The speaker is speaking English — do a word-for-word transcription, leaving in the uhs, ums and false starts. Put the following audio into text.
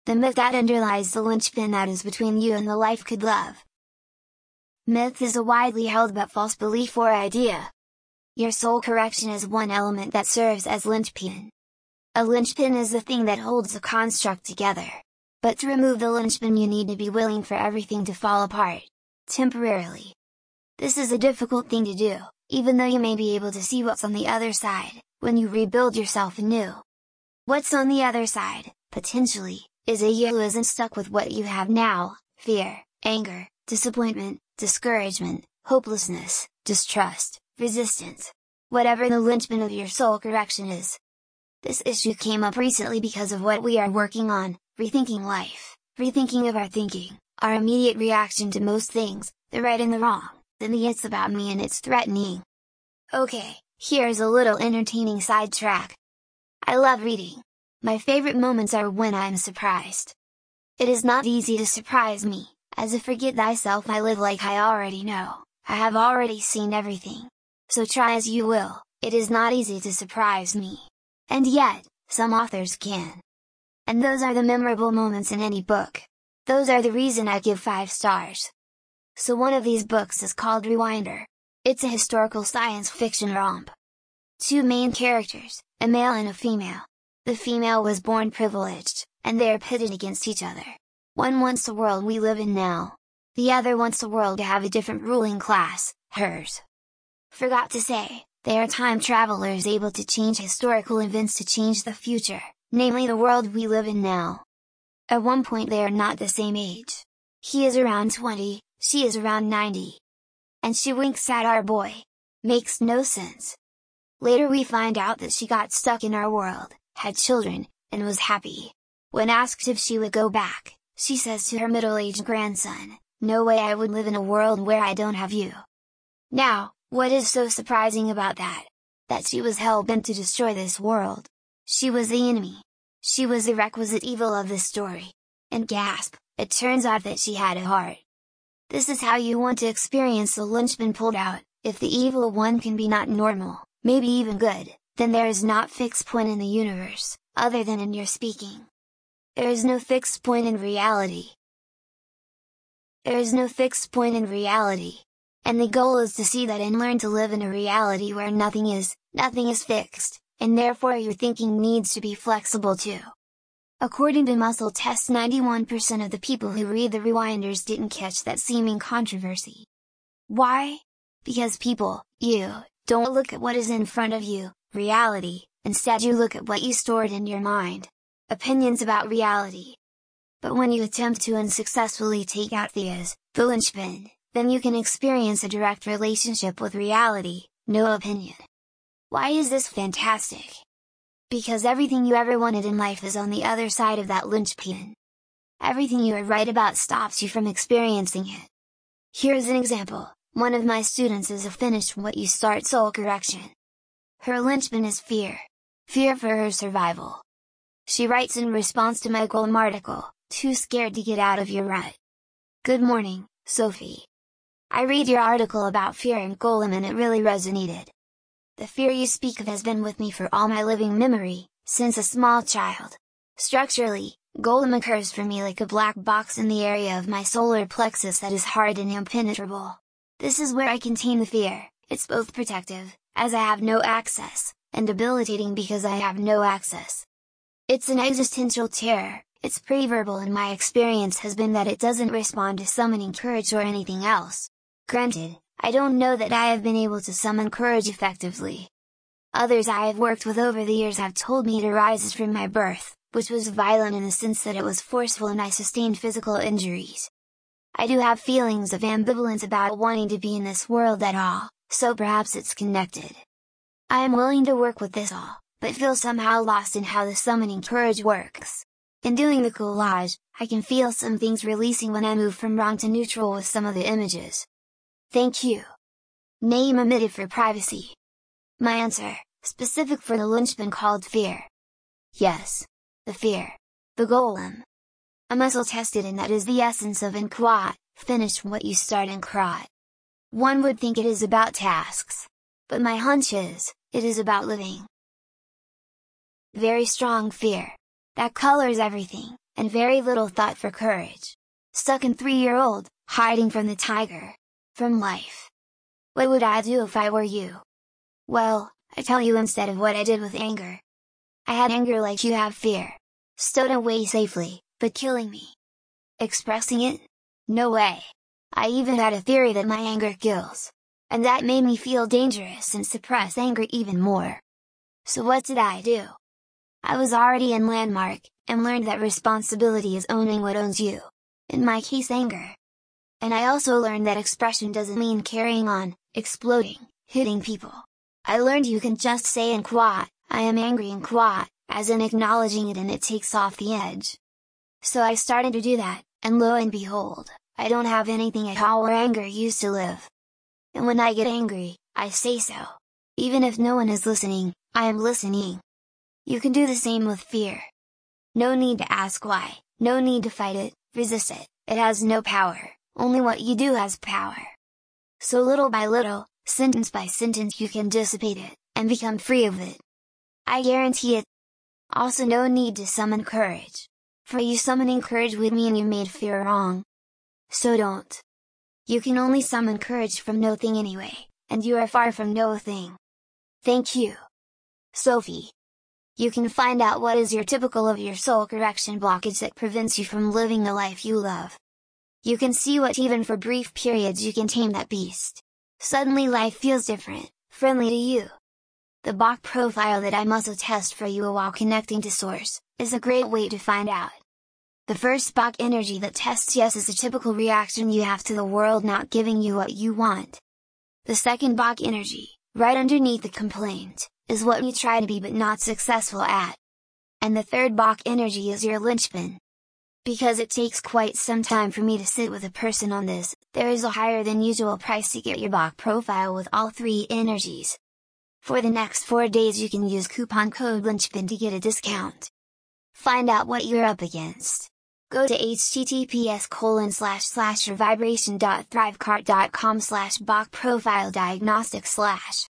the myth that underlies the linchpin that is between you and the life could love. Myth is a widely held but false belief or idea. Your soul correction is one element that serves as linchpin. A linchpin is the thing that holds the construct together. But to remove the linchpin you need to be willing for everything to fall apart, temporarily. This is a difficult thing to do, even though you may be able to see what's on the other side, when you rebuild yourself anew. What's on the other side, potentially, is a you who isn't stuck with what you have now: fear, anger, disappointment, discouragement, hopelessness, distrust, resistance. Whatever the linchpin of your soul correction is. This issue came up recently because of what we are working on, rethinking life, rethinking of our thinking, our immediate reaction to most things, the right and the wrong, then the it's about me and it's threatening. Okay, here's a little entertaining sidetrack. I love reading. My favorite moments are when I'm surprised. It is not easy to surprise me, as a forget thyself I live like I already know, I have already seen everything. So try as you will, it is not easy to surprise me. And yet, some authors can. And those are the memorable moments in any book. Those are the reason I give five stars. So one of these books is called Rewinder. It's a historical science fiction romp. Two main characters, a male and a female. The female was born privileged, and they are pitted against each other. One wants the world we live in now. The other wants the world to have a different ruling class, hers. Forgot to say, they are time travelers able to change historical events to change the future, namely the world we live in now. At one point they are not the same age. He is around twenty, she is around ninety. And she winks at our boy. Makes no sense. Later we find out that she got stuck in our world, had children, and was happy. When asked if she would go back, she says to her middle-aged grandson, "No way I would live in a world where I don't have you." Now, what is so surprising about that? That she was hell-bent to destroy this world. She was the enemy. She was the requisite evil of this story. And gasp, it turns out that she had a heart. This is how you want to experience the linchpin pulled out. If the evil one can be not normal, maybe even good, then there is not fixed point in the universe, other than in your speaking. There is no fixed point in reality. There is no fixed point in reality. And the goal is to see that and learn to live in a reality where nothing is, nothing is fixed, and therefore your thinking needs to be flexible too. According to Muscle Test, ninety-one percent of the people who read the Rewinders didn't catch that seeming controversy. Why? Because people, you, don't look at what is in front of you, reality, instead you look at what you stored in your mind. Opinions about reality. But when you attempt to unsuccessfully take out the is, the linchpin, then you can experience a direct relationship with reality, no opinion. Why is this fantastic? Because everything you ever wanted in life is on the other side of that linchpin. Everything you are right about stops you from experiencing it. Here's an example. One of my students is a finished What You Start soul correction. Her linchpin is fear. Fear for her survival. She writes in response to my Golem article, "Too scared to get out of your rut." Good morning, Sophie. I read your article about fear and Golem and it really resonated. The fear you speak of has been with me for all my living memory, since a small child. Structurally, Golem occurs for me like a black box in the area of my solar plexus that is hard and impenetrable. This is where I contain the fear. It's both protective, as I have no access, and debilitating because I have no access. It's an existential terror. Its pre-verbal in my experience has been that it doesn't respond to summoning courage or anything else. Granted, I don't know that I have been able to summon courage effectively. Others I have worked with over the years have told me it arises from my birth, which was violent in the sense that it was forceful and I sustained physical injuries. I do have feelings of ambivalence about wanting to be in this world at all, so perhaps it's connected. I am willing to work with this all, but feel somehow lost in how the summoning courage works. In doing the collage, I can feel some things releasing when I move from wrong to neutral with some of the images. Thank you. Name omitted for privacy. My answer, specific for the linchpin called fear. Yes. The fear. The Golem. A muscle tested and that is the essence of Inkwat, finish what you start in Krot. One would think it is about tasks. But my hunch is, it is about living. Very strong fear. That colors everything, and very little thought for courage. Stuck in three-year-old, hiding from the tiger. From life. What would I do if I were you? Well, I tell you instead of what I did with anger. I had anger like you have fear. Stowed away safely, but killing me. Expressing it? No way. I even had a theory that my anger kills. And that made me feel dangerous and suppress anger even more. So what did I do? I was already in Landmark, and learned that responsibility is owning what owns you. In my case, anger. And I also learned that expression doesn't mean carrying on, exploding, hitting people. I learned you can just say in quiet, I am angry in quiet, as in acknowledging it, and it takes off the edge. So I started to do that, and lo and behold, I don't have anything at all where anger used to live. And when I get angry, I say so. Even if no one is listening, I am listening. You can do the same with fear. No need to ask why, no need to fight it, resist it, it has no power, only what you do has power. So little by little, sentence by sentence, you can dissipate it, and become free of it. I guarantee it. Also, no need to summon courage. For you summoning courage would mean you made fear wrong. So don't. You can only summon courage from no thing anyway, and you are far from no thing. Thank you, Sophie. You can find out what is your typical of your soul correction blockage that prevents you from living the life you love. You can see what even for brief periods you can tame that beast. Suddenly life feels different, friendly to you. The Bach profile that I muscle test for you while connecting to Source, is a great way to find out. The first Bach energy that tests yes is a typical reaction you have to the world not giving you what you want. The second Bach energy, right underneath the complaint, is what you try to be but not successful at. And the third Bach energy is your linchpin. Because it takes quite some time for me to sit with a person on this, there is a higher than usual price to get your Bach profile with all three energies. For the next four days you can use coupon code linchpin to get a discount. Find out what you're up against. Go to https colon slash slash your vibration dot thrivecart dot com slash Bach profile diagnostic slash